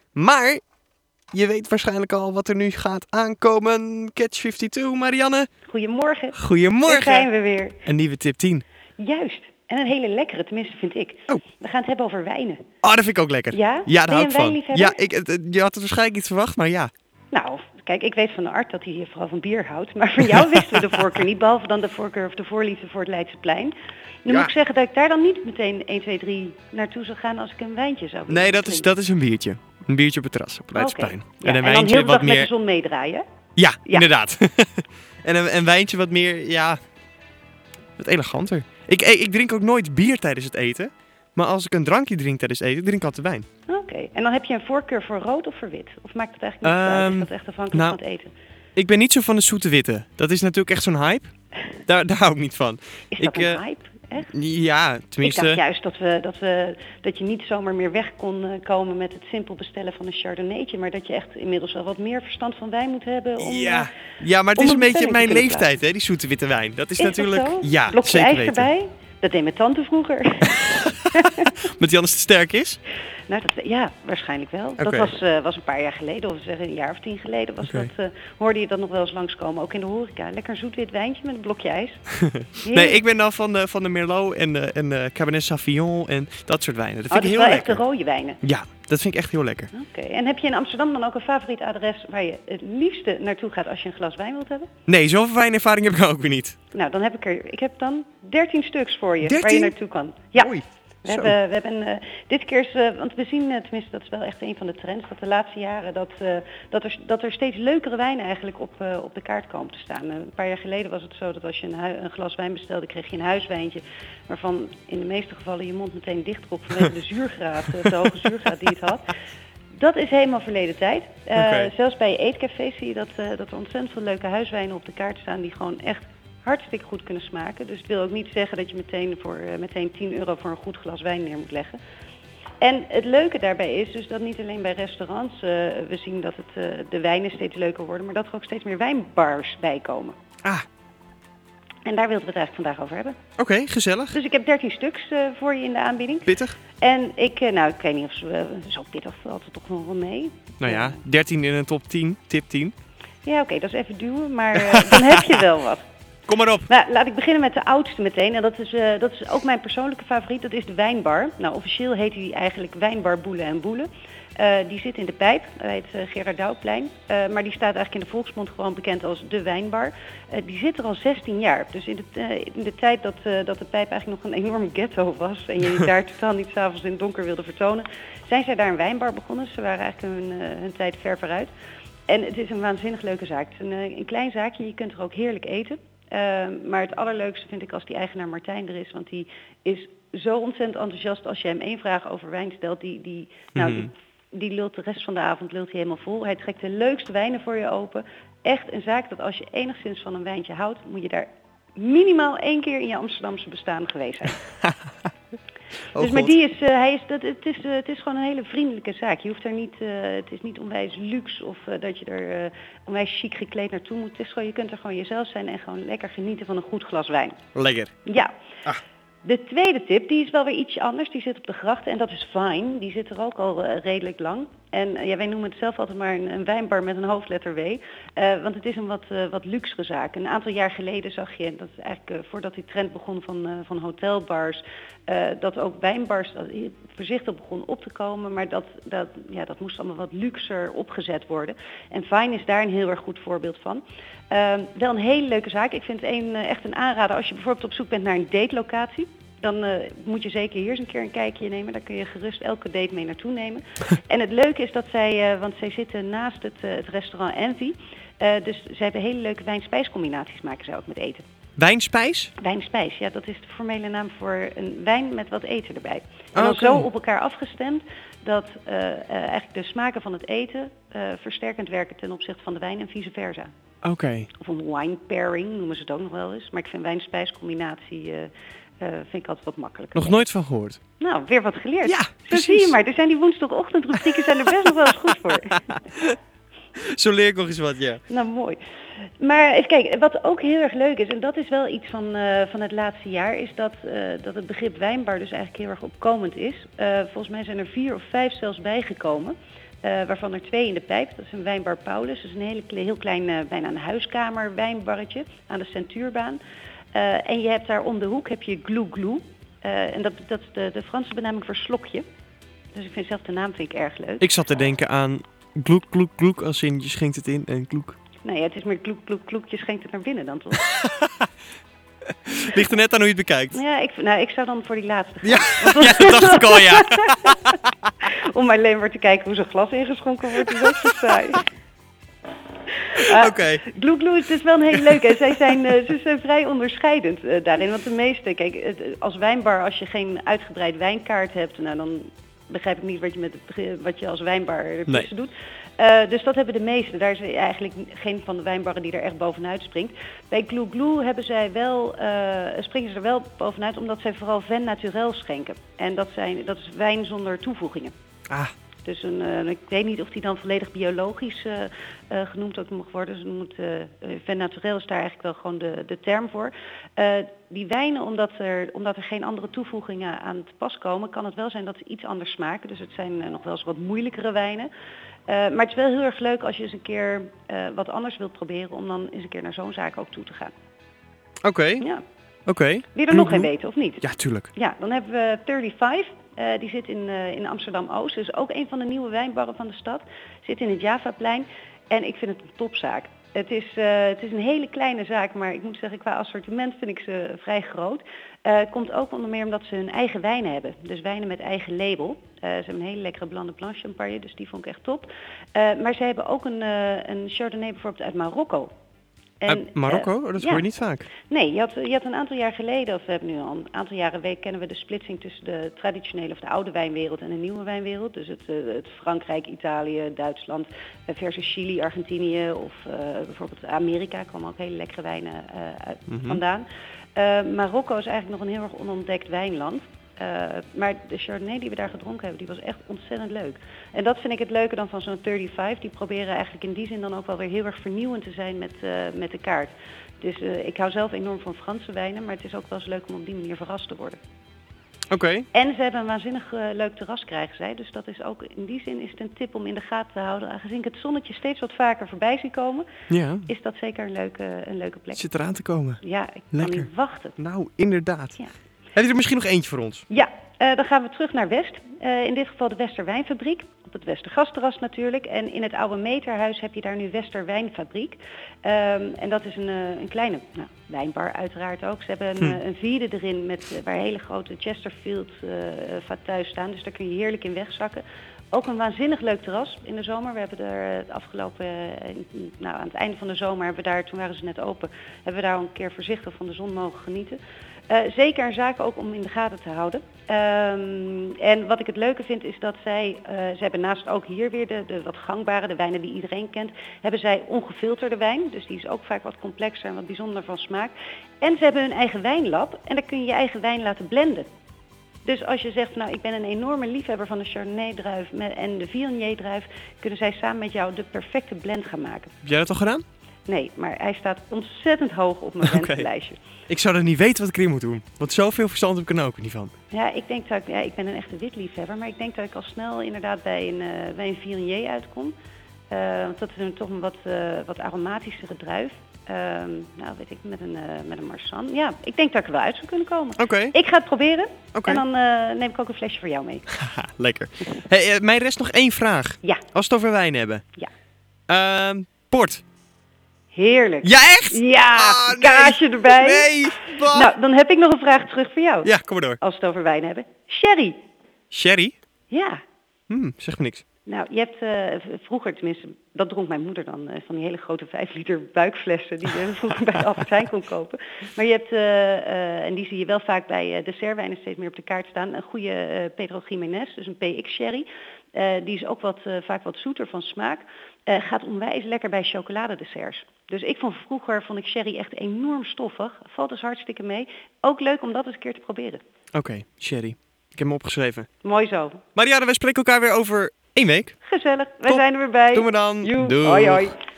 Maar je weet waarschijnlijk al wat er nu gaat aankomen. Catch 52, Marianne. Goedemorgen. Goedemorgen. Daar zijn we weer. Een nieuwe tip 10. Juist. En een hele lekkere, tenminste vind ik. Oh. We gaan het hebben over wijnen. Oh, dat vind ik ook lekker. Ja? Ja, daar Ben hou je ik een van. wijnliefhebber? Ja, je had het waarschijnlijk niet verwacht, maar ja. Nou, kijk, ik weet van de Art dat hij vooral van bier houdt. Maar van jou wisten we de voorkeur niet, behalve dan de voorkeur of de voorliefde voor het Leidseplein. Nu moet ik zeggen dat ik daar dan niet meteen 1, 2, 3 naartoe zou gaan als ik een wijntje zou willen. Nee, dat is een biertje. Een biertje op het terras, op het Leidseplein. Okay. Ja, en dan wijntje heel de dag wat met meer... de zon meedraaien. Ja, inderdaad. En een wijntje wat meer, ja, wat eleganter. Ik drink ook nooit bier tijdens het eten. Maar als ik een drankje drink tijdens het eten, drink ik altijd wijn. Oké. En dan heb je een voorkeur voor rood of voor wit? Of maakt het eigenlijk niet uit? Is dat echt afhankelijk van het eten? Ik ben niet zo van de zoete witte. Dat is natuurlijk echt zo'n hype. Daar hou ik niet van. Is dat een hype? Echt? Ja, tenminste... Ik dacht juist dat je niet zomaar meer weg kon komen met het simpel bestellen van een chardonnaytje, maar dat je echt inmiddels wel wat meer verstand van wijn moet hebben om... Ja, maar het is een beetje mijn leeftijd, hè, die zoete witte wijn. Dat is natuurlijk... Dat zo? Ja, blokje zeker ijs weten. erbij? Dat deed mijn tante vroeger. Met Jan is te sterk is? Nou, ja, waarschijnlijk wel. Okay. Dat was een paar jaar geleden, of zeggen een jaar of 10 geleden, hoorde je dat nog wel eens langskomen, ook in de horeca. Lekker zoet wit wijntje met een blokje ijs. Nee, ik ben dan van de Merlot en Cabernet Sauvignon en dat soort wijnen. Dat vind ik heel lekker. Echt de rode wijnen? Ja, dat vind ik echt heel lekker. Oké. En heb je in Amsterdam dan ook een favoriet adres waar je het liefste naartoe gaat als je een glas wijn wilt hebben? Nee, zoveel wijnervaring heb ik ook weer niet. Nou, dan ik heb dan 13 stuks voor je 13? waar je naartoe kan. Ja. Oei. We hebben dit keer, want we zien, tenminste dat is wel echt een van de trends, dat de laatste jaren dat er steeds leukere wijnen eigenlijk op de kaart komen te staan. Een paar jaar geleden was het zo dat als je een glas wijn bestelde, kreeg je een huiswijntje, waarvan in de meeste gevallen je mond meteen dicht trok vanwege de zuurgraad, de hoge zuurgraad die het had. Dat is helemaal verleden tijd. Zelfs bij eetcafés zie je dat er ontzettend veel leuke huiswijnen op de kaart staan die gewoon echt hartstikke goed kunnen smaken. Dus het wil ook niet zeggen dat je meteen 10 euro voor een goed glas wijn neer moet leggen. En het leuke daarbij is dus dat niet alleen bij restaurants we zien dat de wijnen steeds leuker worden, maar dat er ook steeds meer wijnbars bij komen. Ah. En daar wilden we het eigenlijk vandaag over hebben. Oké, gezellig. Dus ik heb 13 stuks voor je in de aanbieding. Pittig? En ik weet niet of zo pittig valt er toch nog wel mee. Nou ja, 13 in een top 10, tip 10. Ja, oké, dat is even duwen, maar dan heb je wel wat. Kom maar op. Nou, laat ik beginnen met de oudste meteen. En dat is ook mijn persoonlijke favoriet. Dat is de Wijnbar. Nou, officieel heet die eigenlijk Wijnbar Boele en Boele. Die zit in de Pijp, heet Gerard Douwplein. Maar die staat eigenlijk in de volksmond gewoon bekend als de Wijnbar. Die zit er al 16 jaar. Dus in de tijd dat de Pijp eigenlijk nog een enorme ghetto was en je daar totaal niet 's avonds in het donker wilde vertonen, zijn zij daar een wijnbar begonnen. Ze waren eigenlijk hun tijd ver vooruit. En het is een waanzinnig leuke zaak. Het is een klein zaakje, je kunt er ook heerlijk eten. Maar het allerleukste vind ik als die eigenaar Martijn er is, want die is zo ontzettend enthousiast als je hem 1 vraag over wijn stelt. Die lult de rest van de avond hij helemaal vol. Hij trekt de leukste wijnen voor je open. Echt een zaak dat als je enigszins van een wijntje houdt, moet je daar minimaal 1 keer in je Amsterdamse bestaan geweest zijn. Dus maar het is gewoon een hele vriendelijke zaak. Je hoeft er niet, het is niet onwijs luxe of dat je er onwijs chic gekleed naartoe moet. Het is gewoon, je kunt er gewoon jezelf zijn en gewoon lekker genieten van een goed glas wijn. Lekker. Ja. De tweede tip, die is wel weer ietsje anders. Die zit op de grachten en dat is Vine. Die zit er ook al redelijk lang. En wij noemen het zelf altijd maar een wijnbar met een hoofdletter W. Want het is een wat luxere zaak. Een aantal jaar geleden zag je, dat is eigenlijk voordat die trend begon van hotelbars, dat ook wijnbars voorzichtig begon op te komen. Maar dat moest allemaal wat luxer opgezet worden. En Vine is daar een heel erg goed voorbeeld van. Wel een hele leuke zaak. Ik vind het echt een aanrader als je bijvoorbeeld op zoek bent naar een datelocatie. Dan moet je zeker hier eens een keer een kijkje nemen. Daar kun je gerust elke date mee naartoe nemen. En het leuke is dat want zij zitten naast het restaurant Envy. Dus zij hebben hele leuke wijn-spijscombinaties maken zij ook met eten. Wijnspijs? Wijnspijs, ja, dat is de formele naam voor een wijn met wat eten erbij. En dan zo op elkaar afgestemd dat eigenlijk de smaken van het eten versterkend werken ten opzichte van de wijn en vice versa. Oké. Of een wine pairing noemen ze het ook nog wel eens. Maar ik vind wijn-spijscombinatie vind ik altijd wat makkelijker. Nog nooit van gehoord. Nou, weer wat geleerd. Ja, zo precies. Zie je maar. Er zijn die woensdagochtendrubrieken zijn er best nog wel eens goed voor. Zo leer ik nog eens wat, ja. Nou, mooi. Maar even kijken, wat ook heel erg leuk is, en dat is wel iets van het laatste jaar, is dat het begrip wijnbar dus eigenlijk heel erg opkomend is. Volgens mij zijn er 4 of 5 zelfs bijgekomen. waarvan er 2 in de pijp. Dat is een wijnbar Paulus. Dat is een heel klein, bijna een huiskamer wijnbarretje aan de Centuurbaan. En je hebt daar om de hoek heb je Glou Glou. En dat is de Franse benaming voor slokje. Dus ik vind zelf de naam vind ik erg leuk. Ik zat te denken aan gloek, gloek, gloek, als in je schenkt het in en gloek. Nou ja, het is meer kloek, kloek, kloek. Je schenkt het naar binnen dan toch? Ligt er net aan hoe je het bekijkt. Ja, ik zou dan voor die laatste gaan. Ja, ja, dat dacht ik al, ja. Om alleen maar te kijken hoe zo'n glas ingeschonken wordt, is ook zo saai. Oké. Glou Glou is dus wel een hele leuke. Ze zijn vrij onderscheidend daarin. Want de meeste, kijk, als wijnbar, als je geen uitgebreid wijnkaart hebt, nou dan begrijp ik niet wat je als wijnbar ertussen doet. Dus dat hebben de meeste. Daar is eigenlijk geen van de wijnbarren die er echt bovenuit springt. Bij Glou Glou hebben zij wel, springen ze er wel bovenuit omdat zij vooral vin naturel schenken. En dat is wijn zonder toevoegingen. Ah. Dus ik weet niet of die dan volledig biologisch genoemd ook mag worden. Dus vin naturel is daar eigenlijk wel gewoon de term voor. Die wijnen, omdat er geen andere toevoegingen aan te pas komen, kan het wel zijn dat ze iets anders smaken. Dus het zijn nog wel eens wat moeilijkere wijnen. Maar het is wel heel erg leuk als je eens een keer wat anders wilt proberen, om dan eens een keer naar zo'n zaak ook toe te gaan. Oké. Ja. Oké. Wil je er nog een weten of niet? Ja, tuurlijk. Ja, dan hebben we 35. Die zit in Amsterdam-Oost. Dus ook een van de nieuwe wijnbarren van de stad. Zit in het Javaplein. En ik vind het een topzaak. Het is een hele kleine zaak, maar ik moet zeggen, qua assortiment vind ik ze vrij groot. Het komt ook onder meer omdat ze hun eigen wijnen hebben. Dus wijnen met eigen label. Ze hebben een hele lekkere Blanc de Blanc champagne, dus die vond ik echt top. Maar ze hebben ook een Chardonnay bijvoorbeeld uit Marokko. Marokko? Dat hoor je niet vaak. Nee, je had een aantal jaar geleden, of we hebben nu al een aantal jaren kennen we de splitsing tussen de traditionele of de oude wijnwereld en de nieuwe wijnwereld. Dus het Frankrijk, Italië, Duitsland versus Chili, Argentinië of bijvoorbeeld Amerika kwam ook hele lekkere wijnen vandaan. Marokko is eigenlijk nog een heel erg onontdekt wijnland. Maar de Chardonnay die we daar gedronken hebben, die was echt ontzettend leuk. En dat vind ik het leuke dan van zo'n 35. Die proberen eigenlijk in die zin dan ook wel weer heel erg vernieuwend te zijn met de kaart. Dus ik hou zelf enorm van Franse wijnen, maar het is ook wel eens leuk om op die manier verrast te worden. Oké. En ze hebben een waanzinnig leuk terras, krijgen zij. Dus dat is ook, in die zin is het een tip om in de gaten te houden. Aangezien ik het zonnetje steeds wat vaker voorbij zie komen, is dat zeker een leuke plek. Het zit eraan te komen. Ja, ik kan niet wachten. Nou, inderdaad. Ja. Heb je er misschien nog eentje voor ons? Ja, dan gaan we terug naar West. In dit geval de Westerwijnfabriek. Op het Westergasterras natuurlijk. En in het oude Meterhuis heb je daar nu Westerwijnfabriek. En dat is een kleine wijnbar uiteraard ook. Ze hebben een vierde erin waar hele grote Chesterfield fauteuils staan. Dus daar kun je heerlijk in wegzakken. Ook een waanzinnig leuk terras in de zomer. We hebben er het afgelopen, aan het einde van de zomer, toen waren ze net open, hebben we daar een keer voorzichtig van de zon mogen genieten. Zeker een zaak ook om in de gaten te houden. En wat ik het leuke vind is dat ze hebben naast ook hier weer de wat gangbare, de wijnen die iedereen kent, hebben zij ongefilterde wijn. Dus die is ook vaak wat complexer en wat bijzonder van smaak. En ze hebben hun eigen wijnlab en daar kun je je eigen wijn laten blenden. Dus als je zegt, ik ben een enorme liefhebber van de Chardonnay-druif en de Viognier-druif, kunnen zij samen met jou de perfecte blend gaan maken. Heb jij dat al gedaan? Nee, maar hij staat ontzettend hoog op mijn wensenlijstje. Ik zou er niet weten wat ik erin moet doen. Want zoveel verstand heb ik er ook niet van. Ja, ik denk dat ik ben een echte witliefhebber, maar ik denk dat ik al snel inderdaad bij een Viognier uitkom. Want dat is toch een wat aromatischere druif. Weet ik, met een Marsanne. Ja, ik denk dat ik er wel uit zou kunnen komen. Oké. Ik ga het proberen. Okay. En dan neem ik ook een flesje voor jou mee. Haha, lekker. Hey, mij rest nog één vraag. Ja. Als we het over wijn hebben. Ja. Port. Heerlijk. Ja, echt? Ja, kaasje erbij. Nee. Nou, dan heb ik nog een vraag terug voor jou. Ja, kom maar door. Als we het over wijn hebben. Sherry. Sherry? Ja. Zeg me niks. Nou, je hebt vroeger, tenminste, dat dronk mijn moeder dan, van die hele grote 5 liter buikflessen die je vroeger bij de Albert Heijn kon kopen. Maar je hebt, en die zie je wel vaak bij dessertwijnen steeds meer op de kaart staan, een goede Pedro Ximénez, dus een PX sherry. Die is ook vaak wat zoeter van smaak. Gaat onwijs lekker bij chocoladedesserts. Dus vroeger vond ik sherry echt enorm stoffig. Valt dus hartstikke mee. Ook leuk om dat eens een keer te proberen. Oké, sherry. Ik heb hem opgeschreven. Mooi zo. Marianne, wij spreken elkaar weer over 1 week. Gezellig. Wij zijn er weer bij. Doen we dan. Doei. Hoi hoi.